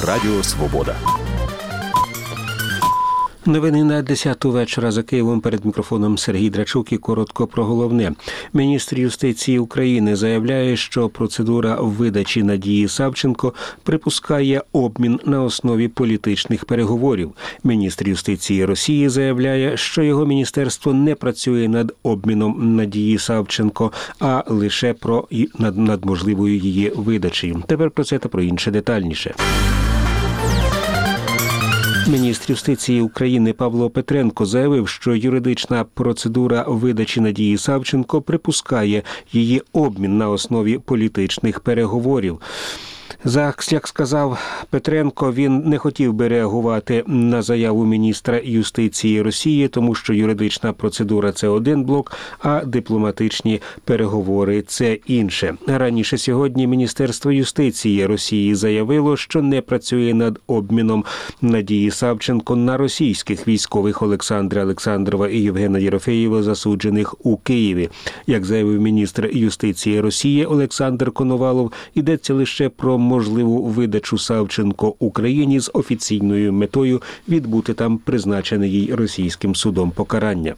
Радіо Свобода. Новини на 10-ту вечора за Києвом. Перед мікрофоном Сергій Драчук і коротко про головне. Міністр юстиції України заявляє, що процедура видачі Надії Савченко припускає обмін на основі політичних переговорів. Міністр юстиції Росії заявляє, що його міністерство не працює над обміном Надії Савченко, а лише над можливою її видачею. Тепер про це та про інше детальніше. Міністр юстиції України Павло Петренко заявив, що юридична процедура видачі Надії Савченко припускає її обмін на основі політичних переговорів. Як сказав Петренко, він не хотів би реагувати на заяву міністра юстиції Росії, тому що юридична процедура – це один блок, а дипломатичні переговори – це інше. Раніше сьогодні Міністерство юстиції Росії заявило, що не працює над обміном Надії Савченко на російських військових Олександра Олександрова і Євгена Єрофеєва, засуджених у Києві. Як заявив міністр юстиції Росії Олександр Коновалов, йдеться лише про можливу видачу Савченко Україні з офіційною метою відбути там призначене їй російським судом покарання.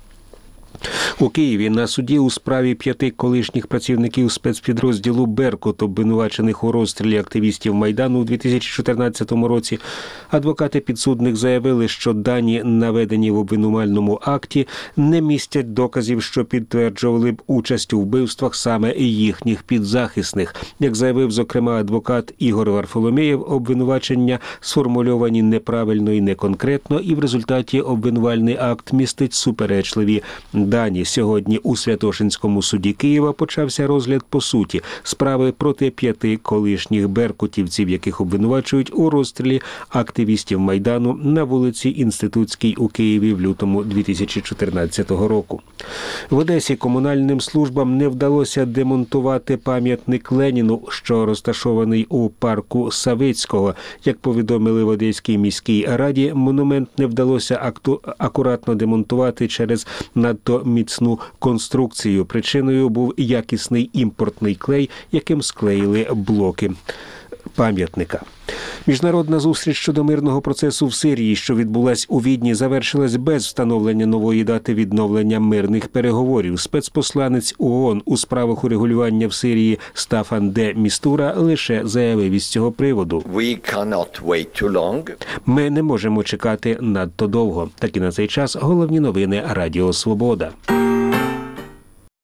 У Києві на суді у справі 5 колишніх працівників спецпідрозділу «Беркут», обвинувачених у розстрілі активістів Майдану у 2014 році, адвокати підсудних заявили, що дані, наведені в обвинувальному акті, не містять доказів, що підтверджували б участь у вбивствах саме їхніх підзахисних. Як заявив, зокрема, адвокат Ігор Варфоломєєв, обвинувачення сформульовані неправильно і неконкретно, і в результаті обвинувальний акт містить суперечливі дані. Сьогодні у Святошинському суді Києва почався розгляд по суті справи проти 5 колишніх беркутівців, яких обвинувачують у розстрілі активістів Майдану на вулиці Інститутській у Києві в лютому 2014 року. В Одесі комунальним службам не вдалося демонтувати пам'ятник Леніну, що розташований у парку Савицького. Як повідомили в Одеській міській раді, монумент не вдалося акуратно демонтувати через надто міцну конструкцію. Причиною був якісний імпортний клей, яким склеїли блоки пам'ятника. Міжнародна зустріч щодо мирного процесу в Сирії, що відбулась у Відні, завершилась без встановлення нової дати відновлення мирних переговорів. Спецпосланець ООН у справах урегулювання в Сирії Стафан де Містура лише заявив із цього приводу: «Ми не можемо чекати надто довго». Такі на цей час головні новини Радіо Свобода.